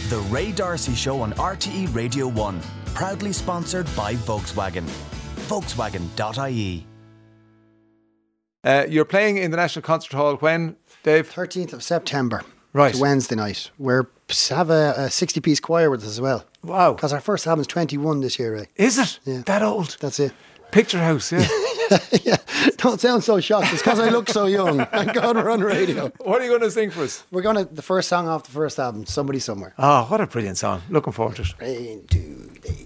The Ray D'Arcy Show on RTE Radio 1. Proudly sponsored by Volkswagen. Volkswagen.ie. You're playing in the National Concert Hall when, Dave? 13th of September. Right. It's Wednesday night. We have a 60-piece choir with us as well. Wow. Because our first album's 21 this year, Ray. Is it? Yeah. That old? That's it. Picture House, yeah. Yeah. Don't sound so shocked. It's because I look so young. Thank God we're on radio. What are you going to sing for us? We're going to, the first song off the first album, Somebody Somewhere. Oh, what a brilliant song. Looking forward to it. 1, 2, 3.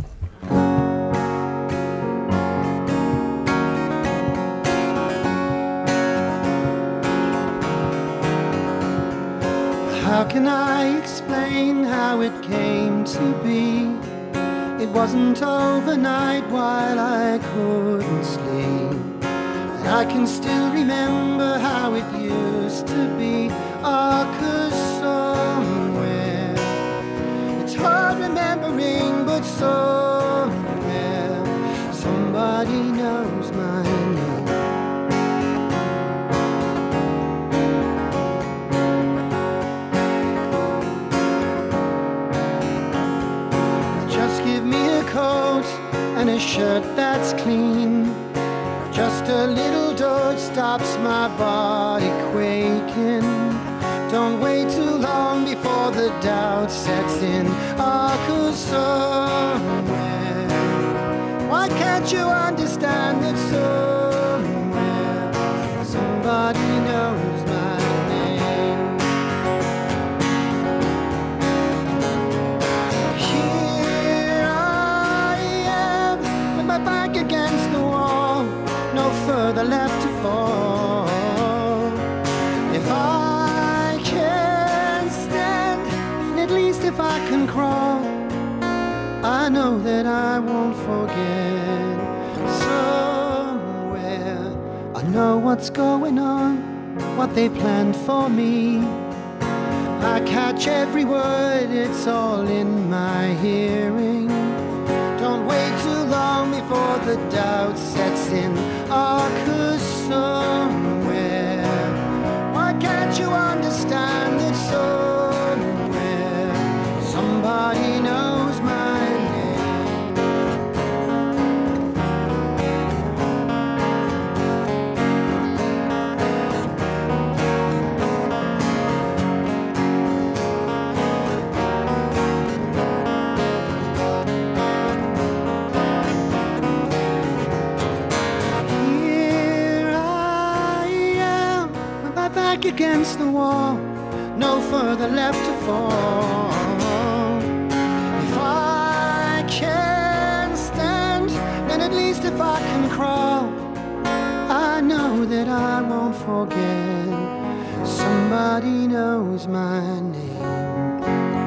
How can I explain how it came to be? It wasn't overnight while I couldn't sleep. And I can still remember how it used to be. Oh, 'cause somewhere, it's hard remembering, but somewhere, somebody knows my name. Coat and a shirt that's clean. Just a little dose stops my body quaking. Don't wait too long before the doubt sets in. Oh, 'cause somewhere, why can't you understand that somewhere, somebody knows my name? Back against the wall, no further left to fall. If I can stand, at least if I can crawl, I know that I won't forget. Somewhere, I know what's going on, what they planned for me. I catch every word, it's all in my hearing. Don't wait too long before the doubt sets in. Oh, 'cause somewhere, why can't you understand that somewhere, somebody knows my against the wall, no further left to fall. If I can stand, then at least if I can crawl, I know that I won't forget. Somebody knows my name.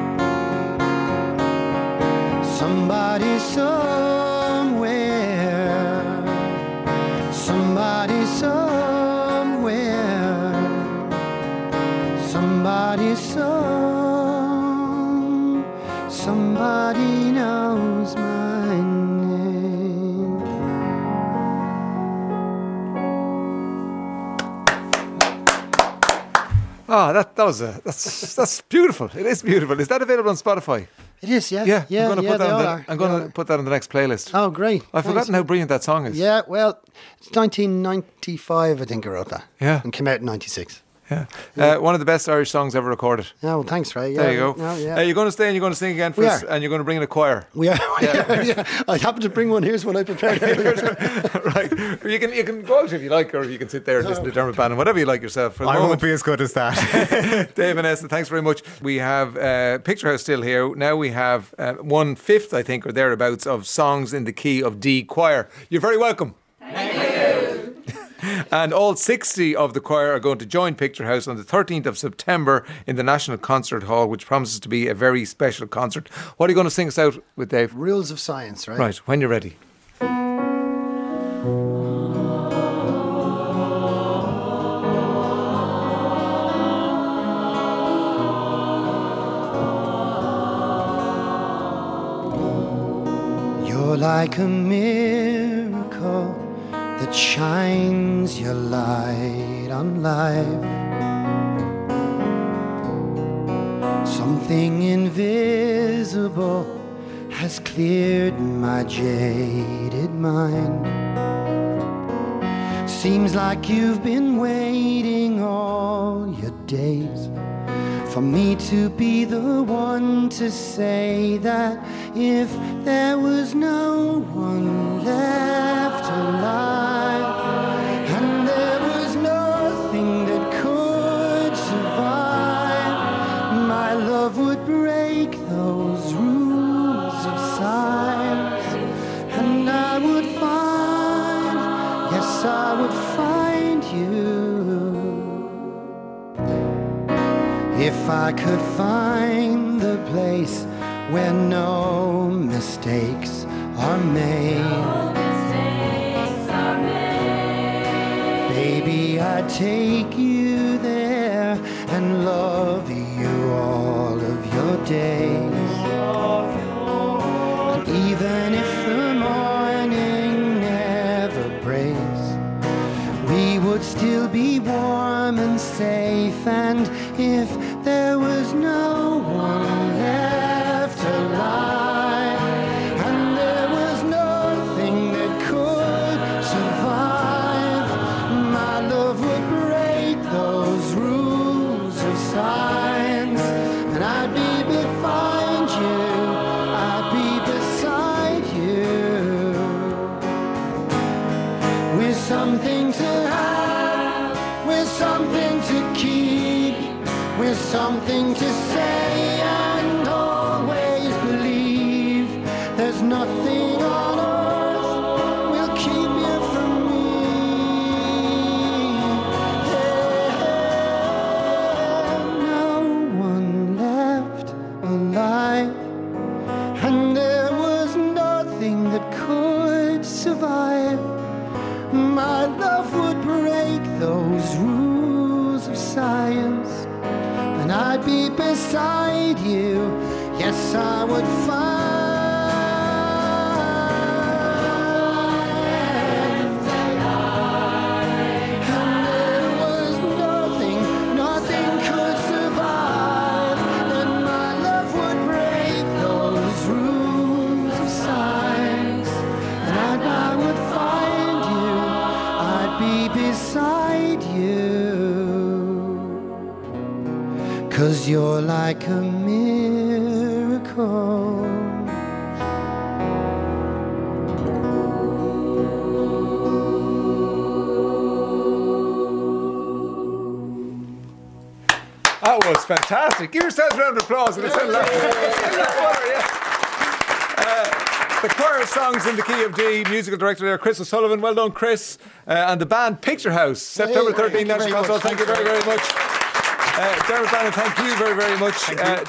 Somebody somewhere. Somebody somewhere. Somebody knows my name. Oh, that's beautiful. It is beautiful. Is that available on Spotify? It is, yeah. Yeah, yeah, I'm going to put that on the next playlist. Oh, great. I've forgotten how brilliant that song is. Yeah, well, it's 1995, I think I wrote that. Yeah. And came out in 96. Yeah. One of the best Irish songs ever recorded. Yeah, well, thanks, Ray. Yeah, there you go. No, yeah. You're going to stay and you're going to sing again for us, and you're going to bring in a choir. We are. Yeah. I happen to bring one. Here's one I prepared. Right. You can go out if you like, or you can sit there and listen to Dermot Bannon, whatever you like yourself. I won't be as good as that. Dave and Esther, thanks very much. We have Picture House still here. Now we have 1/5, I think, or thereabouts, of songs in the key of D choir. You're very welcome. Thank you. And all 60 of the choir are going to join Picture House on the 13th of September in the National Concert Hall, which promises to be a very special concert. What are you going to sing us out with, Dave? Rules of Science, right? Right, when you're ready. You're like a miracle that shines your light on life. Some Something invisible has cleared my jaded mind. Seems like you've been waiting all your days for me to be the one to say that if there was no one left alive, and there was nothing that could survive, my love would break those rules of science, and I would find, yes, I would find you. If I could find the place where no mistakes are made, baby, I'd take you there and love you all of your days. And even if the morning never breaks, we would still be warm and safe. And if there was no one left alive, and there was nothing that could survive, my love would break those rules of science, and I'd be behind you, I'd be beside you, with something to have, with something to keep, with something to say and always believe. There's nothing on earth will keep you from me. No one left alive, and there was nothing that could survive. My love would break those rules of science, and I'd be beside you, yes, I would find. And there was nothing, nothing could survive, and my love would break those rules of science, and I would find you, I'd be beside you. 'Cause you're like a miracle. That was fantastic. Give yourselves a round of applause. The choir songs in the key of D, musical director there, Chris O'Sullivan. Well done, Chris. And the band Picture House, September 13th, National Concert. Thank you very, very much. Dermot Bannon, thank you very, very much.